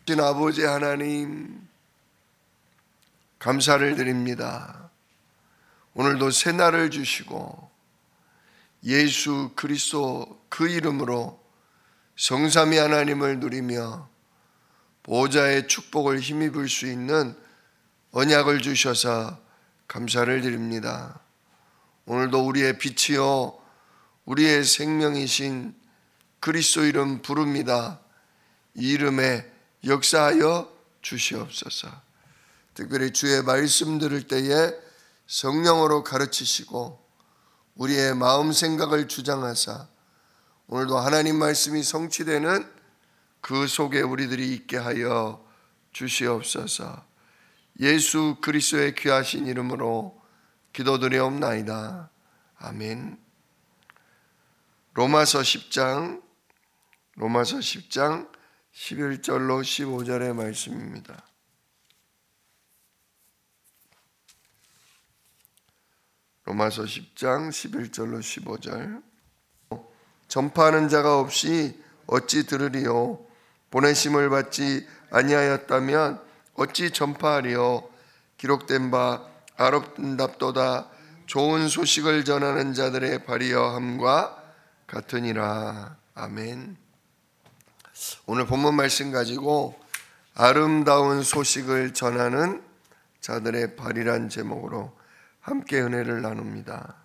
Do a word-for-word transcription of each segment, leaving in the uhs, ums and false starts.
신 아버지 하나님, 감사를 드립니다. 오늘도 새 날을 주시고 예수 그리스도 그 이름으로 성삼위 하나님을 누리며 보호자의 축복을 힘입을 수 있는 언약을 주셔서 감사를 드립니다. 오늘도 우리의 빛이요 우리의 생명이신 그리스도 이름 부릅니다. 이 이름에 역사하여 주시옵소서. 특별히 주의 말씀 들을 때에 성령으로 가르치시고 우리의 마음 생각을 주장하사 오늘도 하나님 말씀이 성취되는 그 속에 우리들이 있게 하여 주시옵소서. 예수 그리스도의 귀하신 이름으로 기도드리옵나이다. 아멘. 로마서 십 장 로마서 십 장 십일 절로 십오 절의 말씀입니다. 로마서 십 장 십일 절로 십오 절. 전파하는 자가 없이 어찌 들으리요? 보내심을 받지 아니하였다면 어찌 전파하리요? 기록된 바 아름답도다 좋은 소식을 전하는 자들의 발이여함과 같으니라. 아멘. 오늘 본문 말씀 가지고 아름다운 소식을 전하는 자들의 발이란 제목으로 함께 은혜를 나눕니다.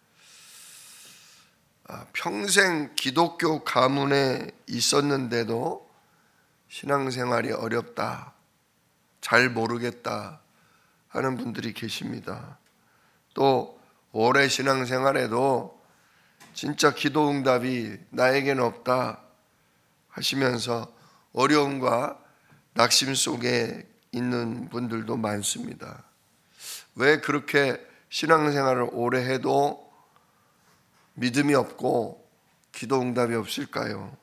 평생 기독교 가문에 있었는데도 신앙생활이 어렵다, 잘 모르겠다 하는 분들이 계십니다. 또 오래 신앙생활에도 진짜 기도 응답이 나에게는 없다 하시면서 어려움과 낙심 속에 있는 분들도 많습니다. 왜 그렇게 신앙생활을 오래 해도 믿음이 없고 기도 응답이 없을까요?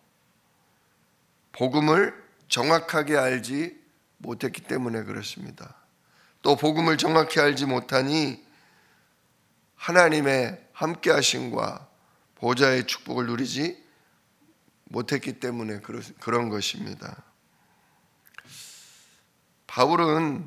복음을 정확하게 알지 못했기 때문에 그렇습니다. 또 복음을 정확히 알지 못하니 하나님의 함께 하심과 보좌의 축복을 누리지 못했기 때문에 그런 것입니다. 바울은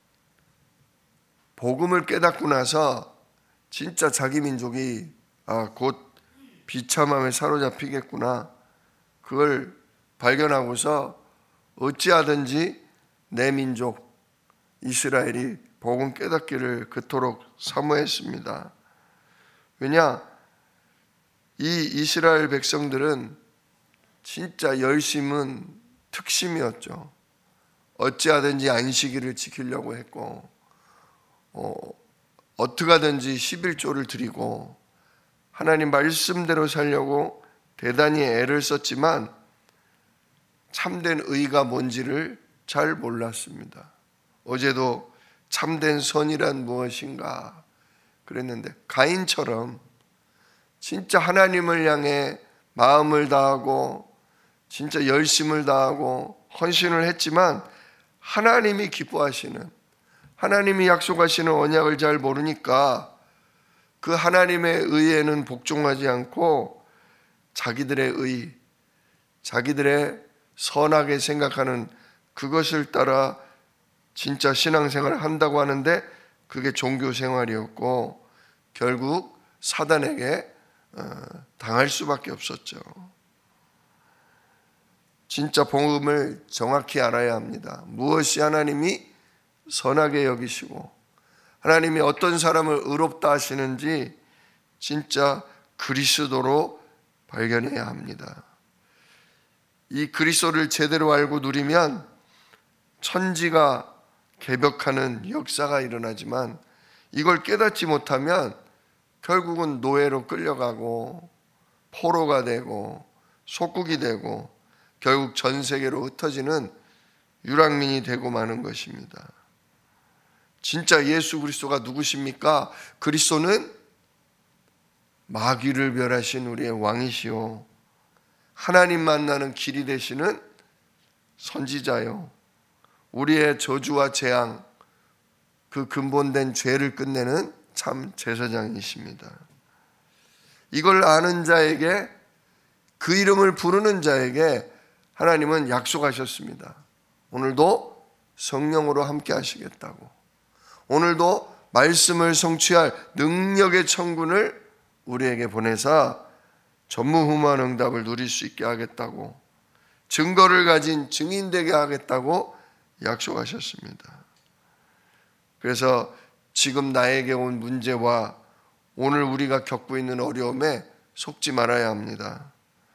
복음을 깨닫고 나서 진짜 자기 민족이 아, 곧 비참함에 사로잡히겠구나, 그걸 발견하고서 어찌하든지 내 민족 이스라엘이 복음 깨닫기를 그토록 사모했습니다. 왜냐? 이 이스라엘 백성들은 진짜 열심은 특심이었죠. 어찌하든지 안식일을 지키려고 했고 어, 어떻게 하든지 십일조를 드리고 하나님 말씀대로 살려고 대단히 애를 썼지만 참된 의가 뭔지를 잘 몰랐습니다. 어제도 참된 선이란 무엇인가 그랬는데 가인처럼 진짜 하나님을 향해 마음을 다하고 진짜 열심을 다하고 헌신을 했지만 하나님이 기뻐하시는, 하나님이 약속하시는 언약을 잘 모르니까 그 하나님의 의에는 복종하지 않고 자기들의 의, 자기들의 선하게 생각하는 그것을 따라 진짜 신앙생활을 한다고 하는데 그게 종교생활이었고 결국 사단에게 당할 수밖에 없었죠. 진짜 복음을 정확히 알아야 합니다. 무엇이 하나님이 선하게 여기시고 하나님이 어떤 사람을 의롭다 하시는지 진짜 그리스도로 발견해야 합니다. 이 그리스도를 제대로 알고 누리면 천지가 개벽하는 역사가 일어나지만 이걸 깨닫지 못하면 결국은 노예로 끌려가고 포로가 되고 속국이 되고 결국 전 세계로 흩어지는 유랑민이 되고 마는 것입니다. 진짜 예수 그리스도가 누구십니까? 그리스도는 마귀를 멸하신 우리의 왕이시오, 하나님 만나는 길이 되시는 선지자요, 우리의 저주와 재앙, 그 근본된 죄를 끝내는 참 제사장이십니다. 이걸 아는 자에게, 그 이름을 부르는 자에게 하나님은 약속하셨습니다. 오늘도 성령으로 함께 하시겠다고, 오늘도 말씀을 성취할 능력의 천군을 우리에게 보내사 전무후무한 응답을 누릴 수 있게 하겠다고, 증거를 가진 증인 되게 하겠다고 약속하셨습니다. 그래서 지금 나에게 온 문제와 오늘 우리가 겪고 있는 어려움에 속지 말아야 합니다.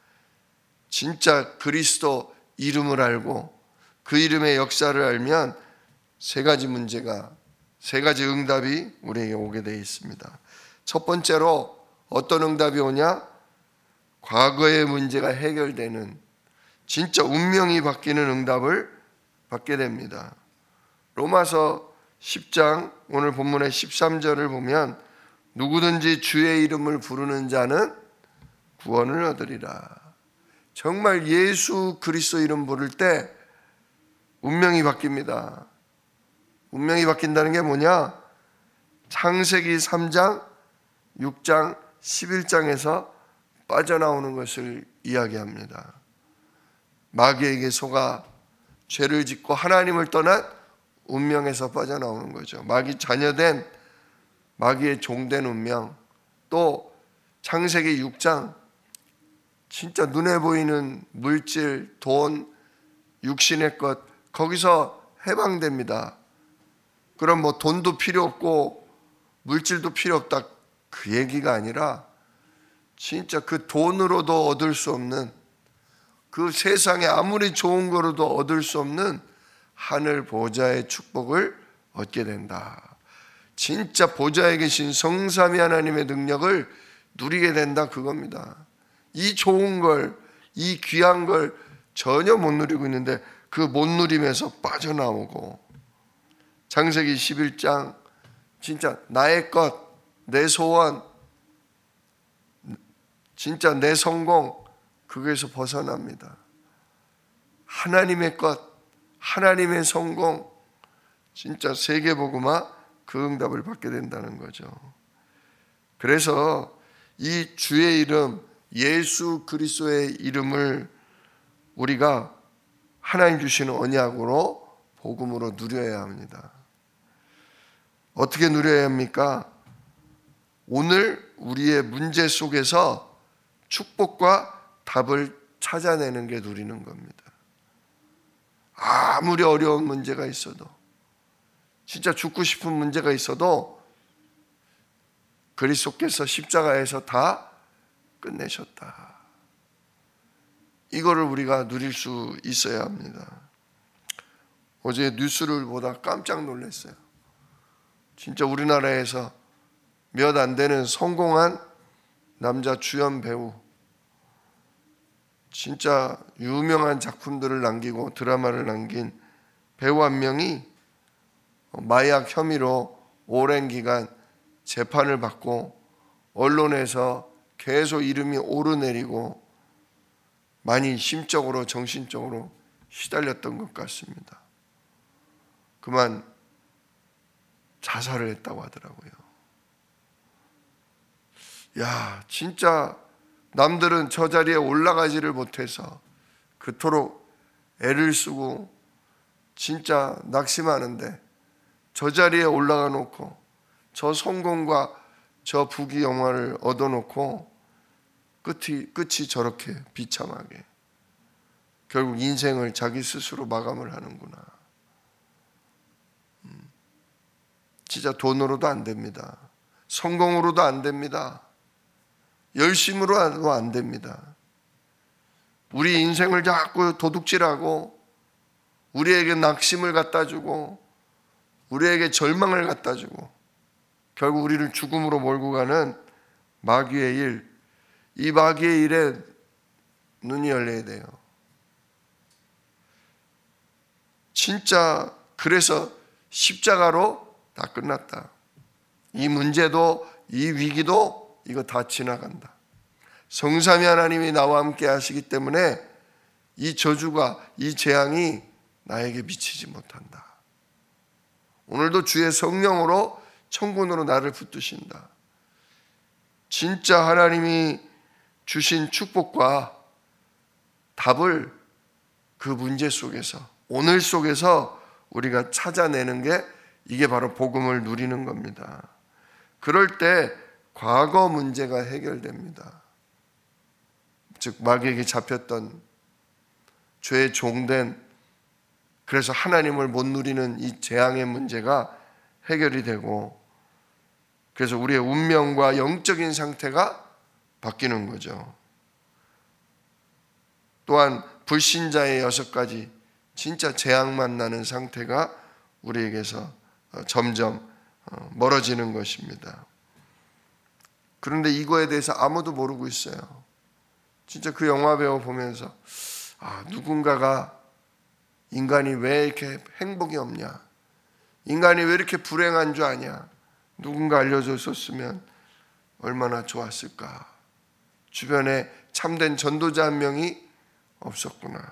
진짜 그리스도 이름을 알고 그 이름의 역사를 알면 세 가지 문제가, 세 가지 응답이 우리에게 오게 되어 있습니다. 첫 번째로 어떤 응답이 오냐? 과거의 문제가 해결되는, 진짜 운명이 바뀌는 응답을 받게 됩니다. 로마서 십 장 오늘 본문의 십삼 절을 보면 누구든지 주의 이름을 부르는 자는 구원을 얻으리라. 정말 예수 그리스도 이름 부를 때 운명이 바뀝니다. 운명이 바뀐다는 게 뭐냐? 창세기 삼 장, 육 장, 십일 장에서 빠져나오는 것을 이야기합니다. 마귀에게 속아 죄를 짓고 하나님을 떠난 운명에서 빠져나오는 거죠. 마귀 자녀된, 마귀의 종된 운명. 또 창세기 육 장, 진짜 눈에 보이는 물질, 돈, 육신의 것, 거기서 해방됩니다. 그럼 뭐 돈도 필요 없고 물질도 필요 없다, 그 얘기가 아니라 진짜 그 돈으로도 얻을 수 없는, 그 세상에 아무리 좋은 거로도 얻을 수 없는 하늘 보좌의 축복을 얻게 된다. 진짜 보좌에 계신 성삼위 하나님의 능력을 누리게 된다, 그겁니다. 이 좋은 걸, 이 귀한 걸 전혀 못 누리고 있는데 그 못 누림에서 빠져나오고, 창세기 십일 장 진짜 나의 것, 내 소원, 진짜 내 성공, 그거에서 벗어납니다. 하나님의 것, 하나님의 성공, 진짜 세계복음화, 그 응답을 받게 된다는 거죠. 그래서 이 주의 이름, 예수 그리스도의 이름을 우리가 하나님 주시는 언약으로 복음으로 누려야 합니다. 어떻게 누려야 합니까? 오늘 우리의 문제 속에서 축복과 답을 찾아내는 게 누리는 겁니다. 아무리 어려운 문제가 있어도, 진짜 죽고 싶은 문제가 있어도 그리스도께서 십자가에서 다 끝내셨다. 이거를 우리가 누릴 수 있어야 합니다. 어제 뉴스를 보다 깜짝 놀랐어요. 진짜 우리나라에서 몇 안 되는 성공한 남자 주연 배우, 진짜 유명한 작품들을 남기고 드라마를 남긴 배우 한 명이 마약 혐의로 오랜 기간 재판을 받고 언론에서 계속 이름이 오르내리고 많이 심적으로 정신적으로 시달렸던 것 같습니다. 그만 자살을 했다고 하더라고요. 야, 진짜 남들은 저 자리에 올라가지를 못해서 그토록 애를 쓰고 진짜 낙심하는데 저 자리에 올라가 놓고 저 성공과 저 부귀 영화를 얻어놓고 끝이, 끝이 저렇게 비참하게 결국 인생을 자기 스스로 마감을 하는구나. 음, 진짜 돈으로도 안 됩니다. 성공으로도 안 됩니다. 열심으로도 안 됩니다. 우리 인생을 자꾸 도둑질하고 우리에게 낙심을 갖다 주고 우리에게 절망을 갖다 주고 결국 우리를 죽음으로 몰고 가는 마귀의 일, 이 마귀의 일에 눈이 열려야 돼요. 진짜 그래서 십자가로 다 끝났다. 이 문제도 이 위기도 이거 다 지나간다. 성삼위 하나님이 나와 함께 하시기 때문에 이 저주가, 이 재앙이 나에게 미치지 못한다. 오늘도 주의 성령으로 천군으로 나를 붙드신다. 진짜 하나님이 주신 축복과 답을 그 문제 속에서 오늘 속에서 우리가 찾아내는 게 이게 바로 복음을 누리는 겁니다. 그럴 때 과거 문제가 해결됩니다. 즉 마귀에게 잡혔던 죄의 종된, 그래서 하나님을 못 누리는 이 재앙의 문제가 해결이 되고, 그래서 우리의 운명과 영적인 상태가 바뀌는 거죠. 또한 불신자의 여섯 가지 진짜 재앙만 나는 상태가 우리에게서 점점 멀어지는 것입니다. 그런데 이거에 대해서 아무도 모르고 있어요. 진짜 그 영화 배우 보면서 아, 누군가가 인간이 왜 이렇게 행복이 없냐, 인간이 왜 이렇게 불행한 줄 아냐, 누군가 알려줬었으면 얼마나 좋았을까. 주변에 참된 전도자 한 명이 없었구나.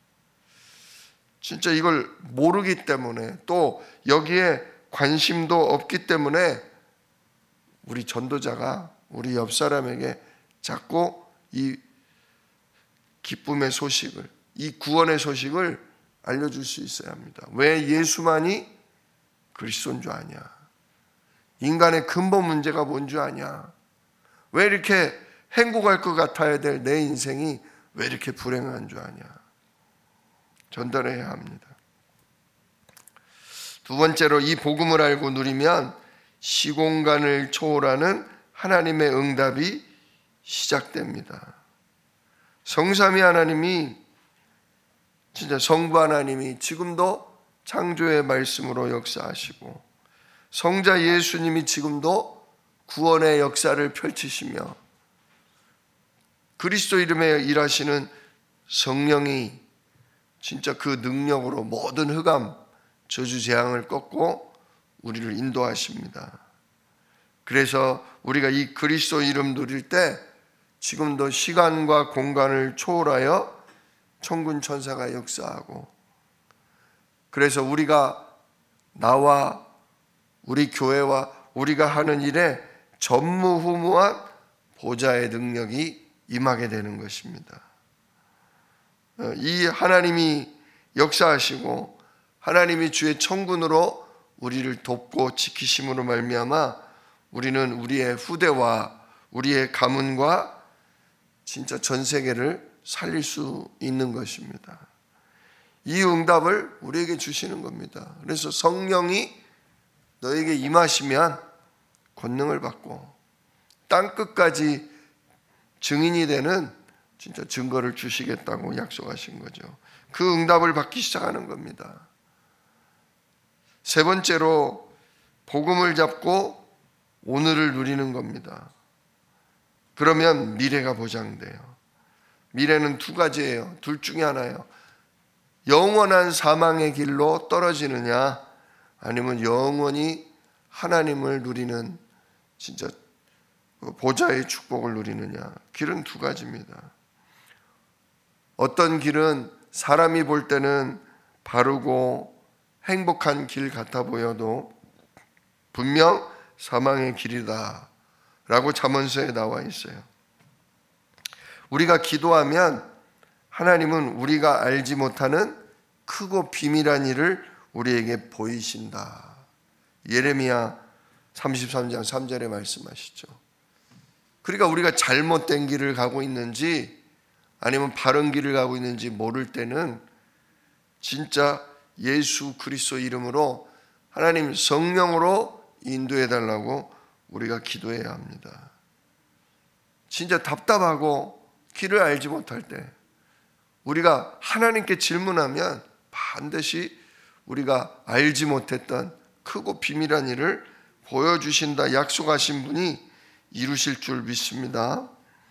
진짜 이걸 모르기 때문에, 또 여기에 관심도 없기 때문에 우리 전도자가 우리 옆 사람에게 자꾸 이 기쁨의 소식을, 이 구원의 소식을 알려줄 수 있어야 합니다. 왜 예수만이 그리스도인 줄 아냐? 인간의 근본 문제가 뭔 줄 아냐? 왜 이렇게 행복할 것 같아야 될 내 인생이 왜 이렇게 불행한 줄 아냐? 전달해야 합니다. 두 번째로, 이 복음을 알고 누리면 시공간을 초월하는 하나님의 응답이 시작됩니다. 성삼위 하나님이, 진짜 성부 하나님이 지금도 창조의 말씀으로 역사하시고, 성자 예수님이 지금도 구원의 역사를 펼치시며, 그리스도 이름에 일하시는 성령이 진짜 그 능력으로 모든 흑암, 저주, 재앙을 꺾고 우리를 인도하십니다. 그래서 우리가 이 그리스도 이름 누릴 때 지금도 시간과 공간을 초월하여 천군 천사가 역사하고, 그래서 우리가, 나와 우리 교회와 우리가 하는 일에 전무후무한 보좌의 능력이 임하게 되는 것입니다. 이 하나님이 역사하시고 하나님이 주의 천군으로 우리를 돕고 지키심으로 말미암아 우리는 우리의 후대와 우리의 가문과 진짜 전 세계를 살릴 수 있는 것입니다. 이 응답을 우리에게 주시는 겁니다. 그래서 성령이 너에게 임하시면 권능을 받고 땅 끝까지 증인이 되는 진짜 증거를 주시겠다고 약속하신 거죠. 그 응답을 받기 시작하는 겁니다. 세 번째로, 복음을 잡고 오늘을 누리는 겁니다. 그러면 미래가 보장돼요. 미래는 두 가지예요. 둘 중에 하나예요. 영원한 사망의 길로 떨어지느냐, 아니면 영원히 하나님을 누리는 진짜 보좌의 축복을 누리느냐. 길은 두 가지입니다. 어떤 길은 사람이 볼 때는 바르고 행복한 길 같아 보여도 분명 사망의 길이다 라고 잠언서에 나와 있어요. 우리가 기도하면 하나님은 우리가 알지 못하는 크고 비밀한 일을 우리에게 보이신다. 예레미야 삼십삼 장 삼 절에 말씀하시죠. 그러니까 우리가 잘못된 길을 가고 있는지 아니면 바른 길을 가고 있는지 모를 때는 진짜 예수 그리스도 이름으로 하나님 성령으로 인도해 달라고 우리가 기도해야 합니다. 진짜 답답하고 길을 알지 못할 때 우리가 하나님께 질문하면 반드시 우리가 알지 못했던 크고 비밀한 일을 보여주신다 약속하신 분이 이루실 줄 믿습니다.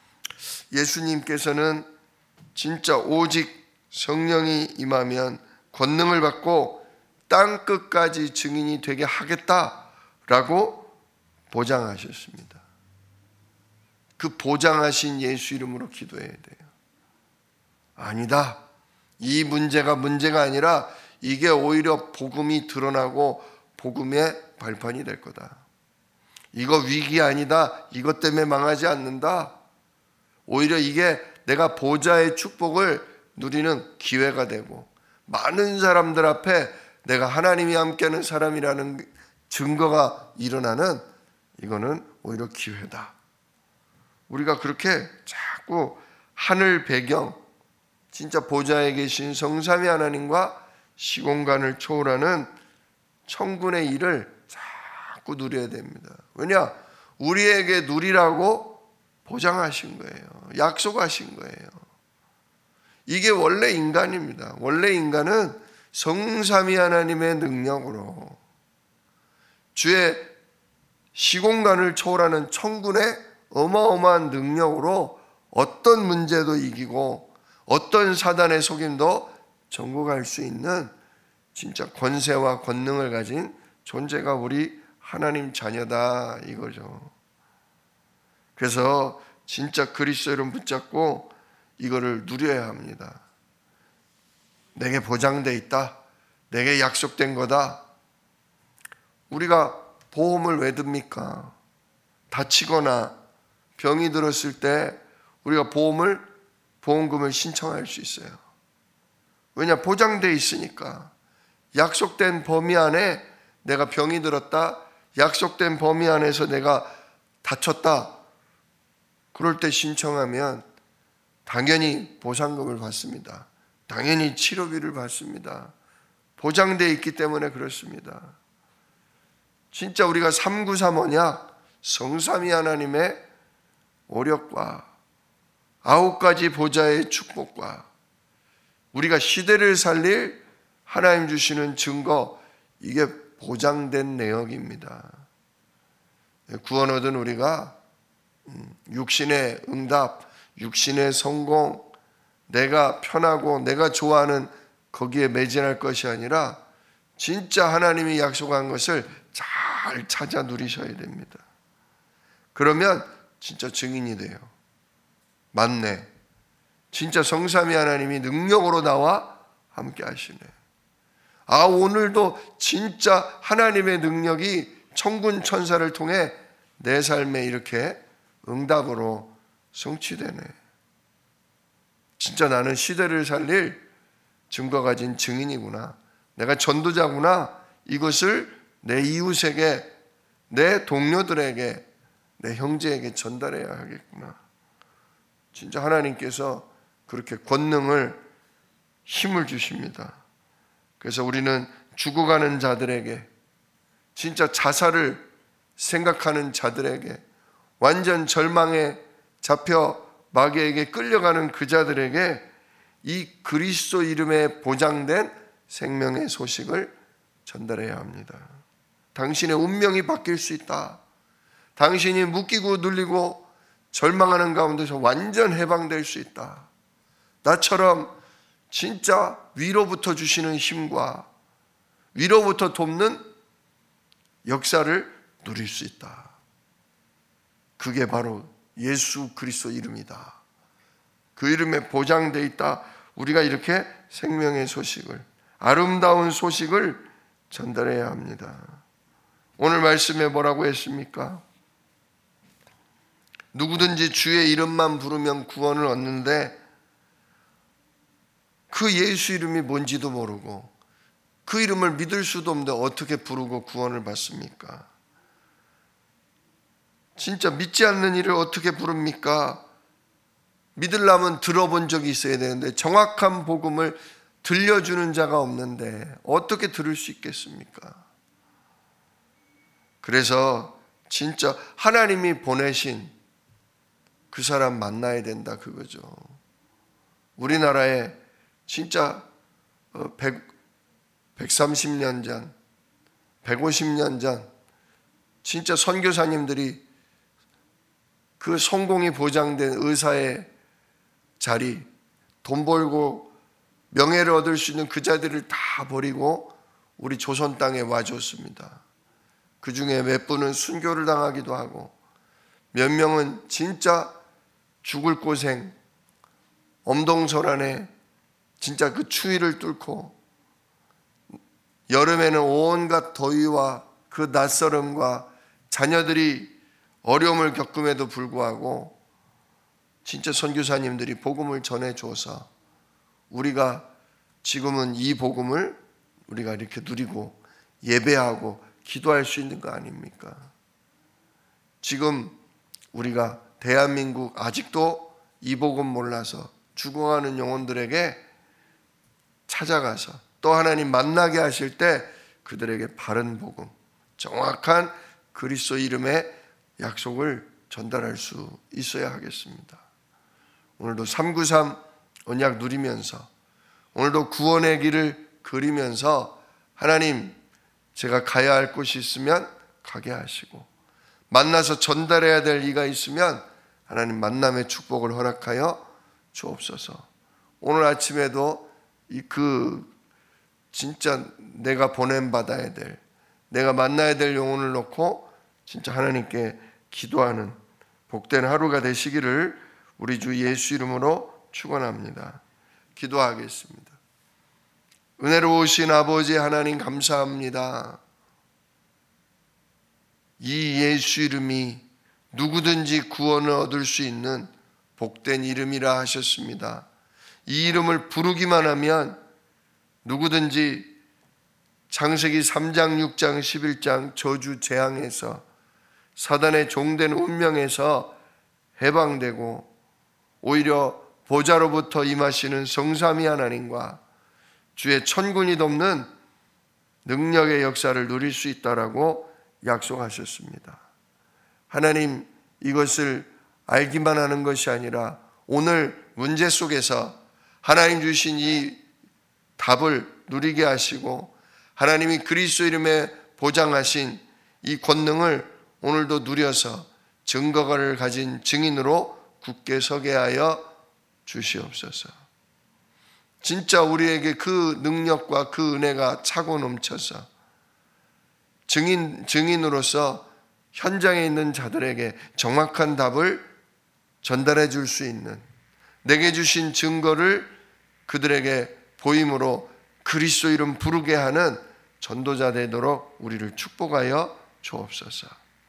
예수님께서는 진짜 오직 성령이 임하면 권능을 받고 땅 끝까지 증인이 되게 하겠다라고 보장하셨습니다. 그 보장하신 예수 이름으로 기도해야 돼요. 아니다. 이 문제가 문제가 아니라 이게 오히려 복음이 드러나고 복음의 발판이 될 거다. 이거 위기 아니다. 이것 때문에 망하지 않는다. 오히려 이게 내가 보좌의 축복을 누리는 기회가 되고 많은 사람들 앞에 내가 하나님이 함께하는 사람이라는 증거가 일어나는, 이거는 오히려 기회다. 우리가 그렇게 자꾸 하늘 배경, 진짜 보좌에 계신 성삼위 하나님과 시공간을 초월하는 천군의 일을 자꾸 누려야 됩니다. 왜냐? 우리에게 누리라고 보장하신 거예요. 약속하신 거예요. 이게 원래 인간입니다. 원래 인간은 성삼위 하나님의 능력으로 주의 시공간을 초월하는 천군의 어마어마한 능력으로 어떤 문제도 이기고 어떤 사단의 속임도 정복할 수 있는 진짜 권세와 권능을 가진 존재가 우리 하나님 자녀다, 이거죠. 그래서 진짜 그리스도를 붙잡고 이거를 누려야 합니다. 내게 보장돼 있다. 내게 약속된 거다. 우리가 보험을 왜 듭니까? 다치거나 병이 들었을 때 우리가 보험을, 보험금을 신청할 수 있어요. 왜냐? 보장돼 있으니까. 약속된 범위 안에 내가 병이 들었다. 약속된 범위 안에서 내가 다쳤다. 그럴 때 신청하면 당연히 보상금을 받습니다. 당연히 치료비를 받습니다. 보장되어 있기 때문에 그렇습니다. 진짜 우리가 삼구삼 언약, 성삼위 하나님의 오력과 아홉 가지 보좌의 축복과 우리가 시대를 살릴 하나님 주시는 증거, 이게 보장된 내역입니다. 구원 얻은 우리가 육신의 응답, 육신의 성공, 내가 편하고 내가 좋아하는 거기에 매진할 것이 아니라 진짜 하나님이 약속한 것을 잘 찾아 누리셔야 됩니다. 그러면 진짜 증인이 돼요. 맞네. 진짜 성삼위 하나님이 능력으로 나와 함께 하시네. 아, 오늘도 진짜 하나님의 능력이 천군 천사를 통해 내 삶에 이렇게 응답으로 성취되네. 진짜 나는 시대를 살릴 증거 가진 증인이구나. 내가 전도자구나. 이것을 내 이웃에게, 내 동료들에게, 내 형제에게 전달해야 하겠구나. 진짜 하나님께서 그렇게 권능을, 힘을 주십니다. 그래서 우리는 죽어가는 자들에게, 진짜 자살을 생각하는 자들에게, 완전 절망에 잡혀 마귀에게 끌려가는 그 자들에게 이 그리스도 이름에 보장된 생명의 소식을 전달해야 합니다. 당신의 운명이 바뀔 수 있다. 당신이 묶이고 눌리고 절망하는 가운데서 완전 해방될 수 있다. 나처럼 진짜 위로부터 주시는 힘과 위로부터 돕는 역사를 누릴 수 있다. 그게 바로 예수 그리스도 이름이다. 그 이름에 보장되어 있다. 우리가 이렇게 생명의 소식을, 아름다운 소식을 전달해야 합니다. 오늘 말씀에 뭐라고 했습니까? 누구든지 주의 이름만 부르면 구원을 얻는데 그 예수 이름이 뭔지도 모르고 그 이름을 믿을 수도 없는데 어떻게 부르고 구원을 받습니까? 진짜 믿지 않는 이를 어떻게 부릅니까? 믿으려면 들어본 적이 있어야 되는데 정확한 복음을 들려주는 자가 없는데 어떻게 들을 수 있겠습니까? 그래서 진짜 하나님이 보내신 그 사람 만나야 된다, 그거죠. 우리나라에 진짜 백, 백삼십 년 전, 백오십 년 전 진짜 선교사님들이 그 성공이 보장된 의사의 자리, 돈 벌고 명예를 얻을 수 있는 그 자들을 다 버리고 우리 조선 땅에 와줬습니다. 그 중에 몇 분은 순교를 당하기도 하고 몇 명은 진짜 죽을 고생, 엄동설안에 진짜 그 추위를 뚫고 여름에는 온갖 더위와 그 낯설음과 자녀들이 어려움을 겪음에도 불구하고 진짜 선교사님들이 복음을 전해줘서 우리가 지금은 이 복음을 우리가 이렇게 누리고 예배하고 기도할 수 있는 거 아닙니까? 지금 우리가 대한민국 아직도 이 복음 몰라서 죽어가는 영혼들에게 찾아가서 또 하나님 만나게 하실 때 그들에게 바른 복음, 정확한 그리스도 이름의 약속을 전달할 수 있어야 하겠습니다. 오늘도 삼구삼 언약 누리면서 오늘도 구원의 길을 그리면서 하나님 제가 가야 할 곳이 있으면 가게 하시고 만나서 전달해야 될 이가 있으면 하나님 만남의 축복을 허락하여 주옵소서. 오늘 아침에도 이 그 진짜 내가 보냄 받아야 될 내가 만나야 될 영혼을 놓고 진짜 하나님께 기도하는 복된 하루가 되시기를 우리 주 예수 이름으로 축원합니다. 기도하겠습니다. 은혜로우신 아버지 하나님 감사합니다. 이 예수 이름이 누구든지 구원을 얻을 수 있는 복된 이름이라 하셨습니다. 이 이름을 부르기만 하면 누구든지 창세기 삼 장, 육 장, 십일 장 저주 재앙에서 사단의 종된 운명에서 해방되고 오히려 보좌로부터 임하시는 성삼위 하나님과 주의 천군이 돕는 능력의 역사를 누릴 수 있다라고 약속하셨습니다. 하나님, 이것을 알기만 하는 것이 아니라 오늘 문제 속에서 하나님 주신 이 답을 누리게 하시고 하나님이 그리스도 이름에 보장하신 이 권능을 오늘도 누려서 증거를 가진 증인으로 굳게 서게 하여 주시옵소서. 진짜 우리에게 그 능력과 그 은혜가 차고 넘쳐서 증인, 증인으로서 현장에 있는 자들에게 정확한 답을 전달해 줄 수 있는 내게 주신 증거를 그들에게 보임으로 그리스도 이름 부르게 하는 전도자 되도록 우리를 축복하여 주옵소서.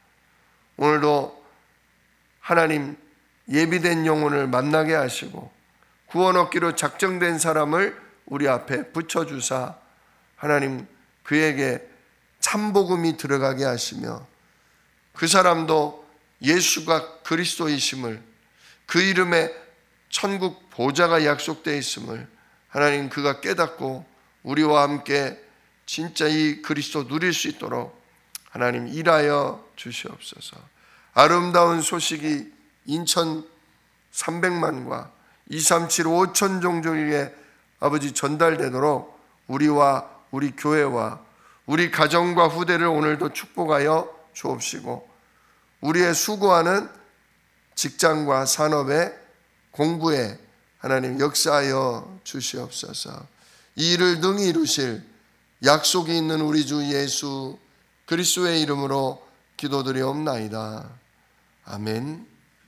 오늘도 하나님 예비된 영혼을 만나게 하시고 구원 얻기로 작정된 사람을 우리 앞에 붙여주사 하나님 그에게 참복음이 들어가게 하시며 그 사람도 예수가 그리스도이심을 그 이름에 천국 보좌가 약속되어 있음을 하나님 그가 깨닫고 우리와 함께 진짜 이 그리스도 누릴 수 있도록 하나님 일하여 주시옵소서. 아름다운 소식이 인천 삼백만과 이삼칠 오천 종족에게 아버지 전달되도록 우리와 우리 교회와 우리 가정과 후대를 오늘도 축복하여 주옵시고 우리의 수고하는 직장과 산업에 공부에 하나님 역사하여 주시옵소서. 이 일을 능히 이루실 약속이 있는 우리 주 예수 그리스도의 이름으로 기도드리옵나이다. 아멘.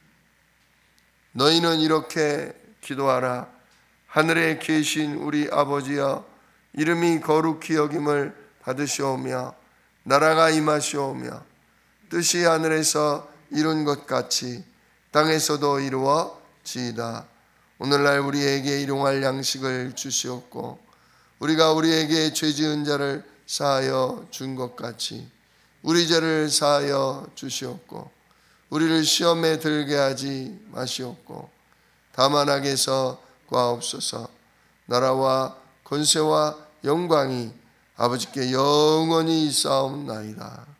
너희는 이렇게 기도하라. 하늘에 계신 우리 아버지여, 이름이 거룩히 여김을 받으시오며 나라가 임하시오며 뜻이 하늘에서 이룬 것 같이 땅에서도 이루어지이다. 오늘날 우리에게 일용할 양식을 주시옵고 우리가 우리에게 죄 지은 자를 사하여 준 것 같이 우리 죄를 사하여 주시옵고 우리를 시험에 들게 하지 마시옵고 다만 악에서 구하옵소서. 나라와 권세와 영광이 아버지께 영원히 있사옵나이다.